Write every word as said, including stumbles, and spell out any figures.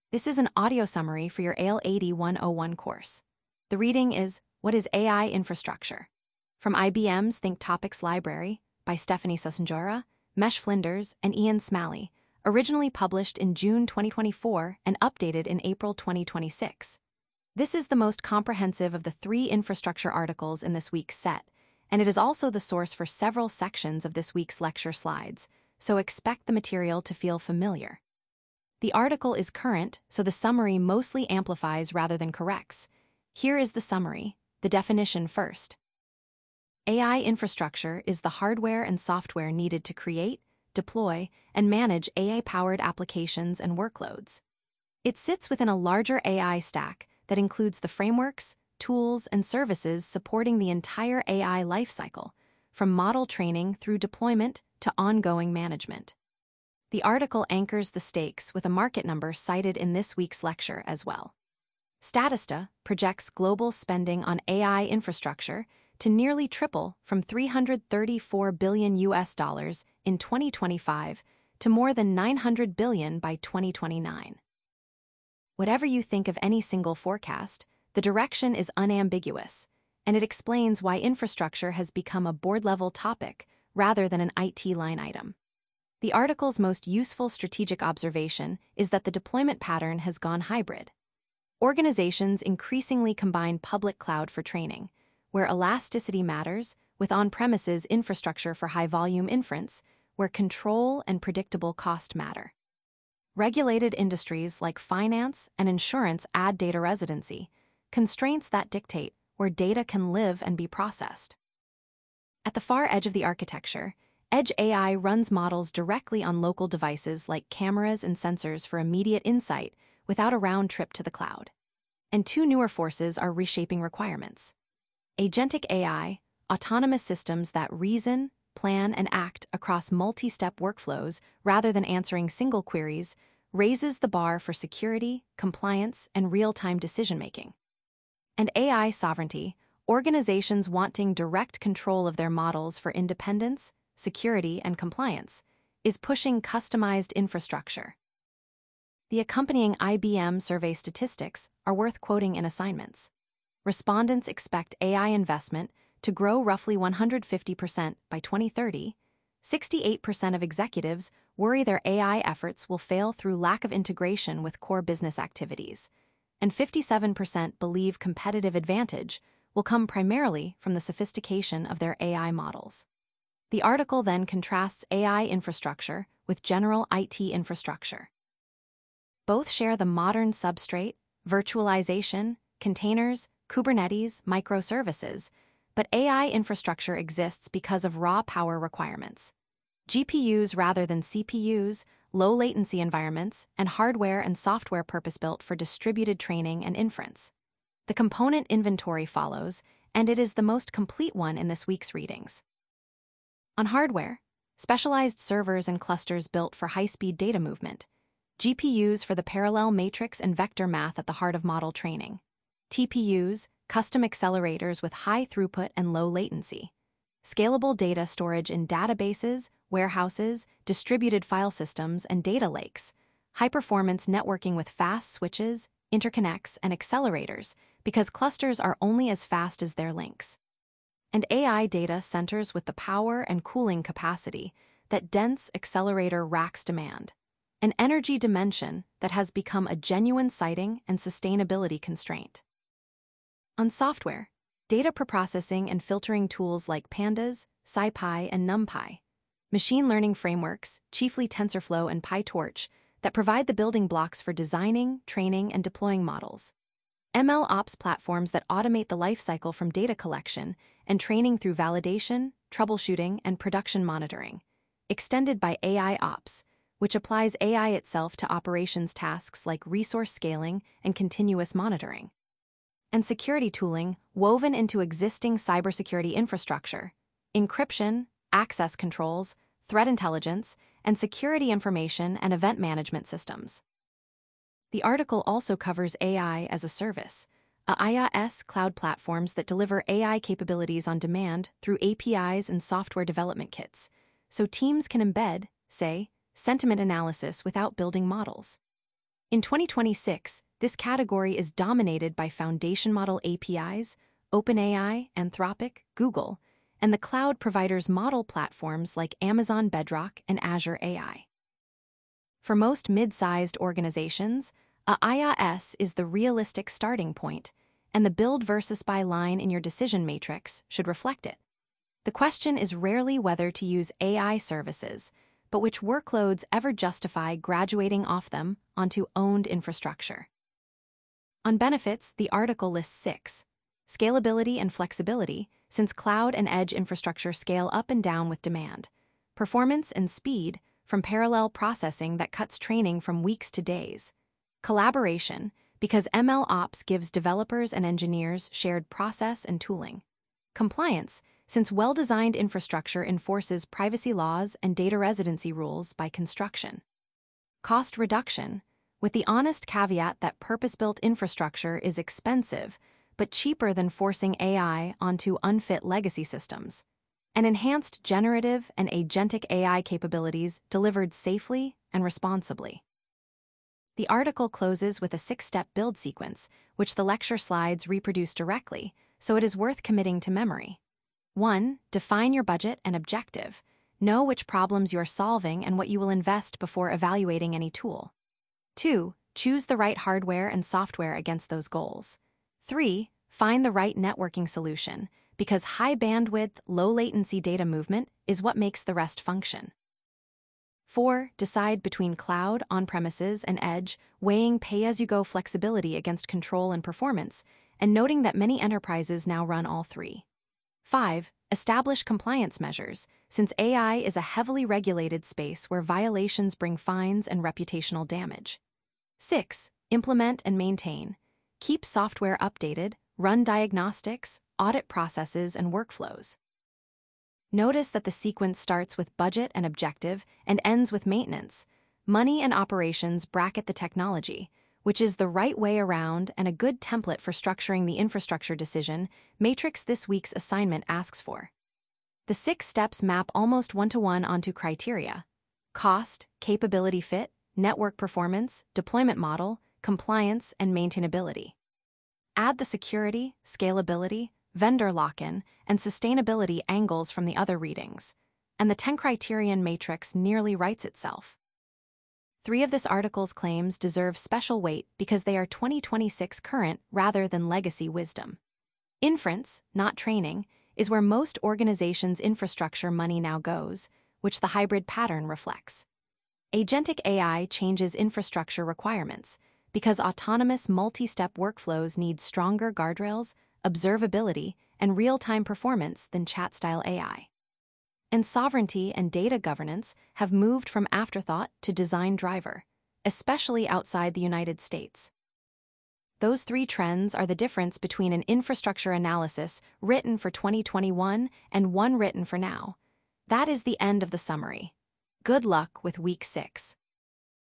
This is an audio summary for your A L eighty one oh one course. The reading is What is A I Infrastructure? From I B M's Think Topics Library by Stephanie Sussenjora, Mesh Flinders, and Ian Smalley, originally published in June twenty twenty-four and updated in April twenty twenty-six. This is the most comprehensive of the three infrastructure articles in this week's set, and it is also the source for several sections of this week's lecture slides, so expect the material to feel familiar. The article is current, so the summary mostly amplifies rather than corrects. Here is the summary, the definition first. A I infrastructure is the hardware and software needed to create, deploy, and manage A I-powered applications and workloads. It sits within a larger A I stack that includes the frameworks, tools, and services supporting the entire A I lifecycle, from model training through deployment to ongoing management. The article anchors the stakes with a market number cited in this week's lecture as well. Statista projects global spending on A I infrastructure to nearly triple from three hundred thirty-four billion U S dollars in twenty twenty-five to more than nine hundred billion by twenty twenty-nine. Whatever you think of any single forecast, the direction is unambiguous, and it explains why infrastructure has become a board-level topic rather than an I T line item. The article's most useful strategic observation is that the deployment pattern has gone hybrid. Organizations increasingly combine public cloud for training, where elasticity matters, with on-premises infrastructure for high-volume inference, where control and predictable cost matter. Regulated industries like finance and insurance add data residency, constraints that dictate where data can live and be processed. At the far edge of the architecture, Edge A I runs models directly on local devices like cameras and sensors for immediate insight without a round trip to the cloud. And two newer forces are reshaping requirements. Agentic A I, autonomous systems that reason, plan, and act across multi-step workflows rather than answering single queries, raises the bar for security, compliance, and real-time decision-making. And A I sovereignty, organizations wanting direct control of their models for independence, security, and compliance, is pushing customized infrastructure. The accompanying I B M survey statistics are worth quoting in assignments. Respondents expect A I investment to grow roughly one hundred fifty percent by twenty thirty. sixty-eight percent of executives worry their A I efforts will fail through lack of integration with core business activities, and fifty-seven percent believe competitive advantage will come primarily from the sophistication of their A I models. The article then contrasts A I infrastructure with general I T infrastructure. Both share the modern substrate, virtualization, containers, Kubernetes, microservices, but A I infrastructure exists because of raw power requirements. G P Us rather than C P Us, low-latency environments, and hardware and software purpose-built for distributed training and inference. The component inventory follows, and it is the most complete one in this week's readings. On hardware, specialized servers and clusters built for high-speed data movement, G P Us for the parallel matrix and vector math at the heart of model training, T P Us, custom accelerators with high throughput and low latency, scalable data storage in databases, warehouses, distributed file systems, and data lakes, high-performance networking with fast switches, interconnects, and accelerators, because clusters are only as fast as their links. And A I data centers with the power and cooling capacity that dense accelerator racks demand, an energy dimension that has become a genuine siting and sustainability constraint. On software, data preprocessing and filtering tools like Pandas, SciPy, and NumPy, machine learning frameworks, chiefly TensorFlow and PyTorch, that provide the building blocks for designing, training, and deploying models. M L Ops platforms that automate the lifecycle from data collection and training through validation, troubleshooting, and production monitoring, extended by A I Ops, which applies A I itself to operations tasks like resource scaling and continuous monitoring. And security tooling woven into existing cybersecurity infrastructure, encryption, access controls, threat intelligence, and security information and event management systems. The article also covers A I as a service, a IaaS cloud platforms that deliver A I capabilities on demand through A P Is and software development kits, so teams can embed, say, sentiment analysis without building models. In twenty twenty-six, this category is dominated by foundation model A P Is, OpenAI, Anthropic, Google, and the cloud providers' model platforms like Amazon Bedrock and Azure A I. For most mid-sized organizations, a I A S is the realistic starting point, and the build versus buy line in your decision matrix should reflect it. The question is rarely whether to use A I services, but which workloads ever justify graduating off them onto owned infrastructure. On benefits, the article lists six. Scalability and flexibility, since cloud and edge infrastructure scale up and down with demand. Performance and speed, from parallel processing that cuts training from weeks to days. Collaboration, because M L Ops gives developers and engineers shared process and tooling. Compliance, since well-designed infrastructure enforces privacy laws and data residency rules by construction. Cost reduction, with the honest caveat that purpose-built infrastructure is expensive, but cheaper than forcing A I onto unfit legacy systems. And enhanced generative and agentic A I capabilities delivered safely and responsibly. The article closes with a six-step build sequence, which the lecture slides reproduce directly, so it is worth committing to memory. one. Define your budget and objective. Know which problems you are solving and what you will invest before evaluating any tool. two. Choose the right hardware and software against those goals. three. Find the right networking solution, because high bandwidth, low latency data movement is what makes the rest function. four. Decide between cloud, on-premises, and edge, weighing pay-as-you-go flexibility against control and performance, and noting that many enterprises now run all three. five. Establish compliance measures, since A I is a heavily regulated space where violations bring fines and reputational damage. six. Implement and maintain. Keep software updated, run diagnostics, audit processes and workflows. Notice that the sequence starts with budget and objective and ends with maintenance. Money and operations bracket the technology, which is the right way around and a good template for structuring the infrastructure decision matrix this week's assignment asks for. The six steps map almost one-to-one onto criteria: cost, capability fit, network performance, deployment model, compliance, and maintainability. Add the security, scalability, vendor lock-in, and sustainability angles from the other readings, and the ten-criterion matrix nearly writes itself. Three of this article's claims deserve special weight because they are twenty twenty-six current rather than legacy wisdom. Inference, not training, is where most organizations' infrastructure money now goes, which the hybrid pattern reflects. Agentic A I changes infrastructure requirements because autonomous multi-step workflows need stronger guardrails, observability, and real-time performance than chat-style A I. And sovereignty and data governance have moved from afterthought to design driver, especially outside the United States. Those three trends are the difference between an infrastructure analysis written for twenty twenty-one and one written for now. That is the end of the summary. Good luck with week six.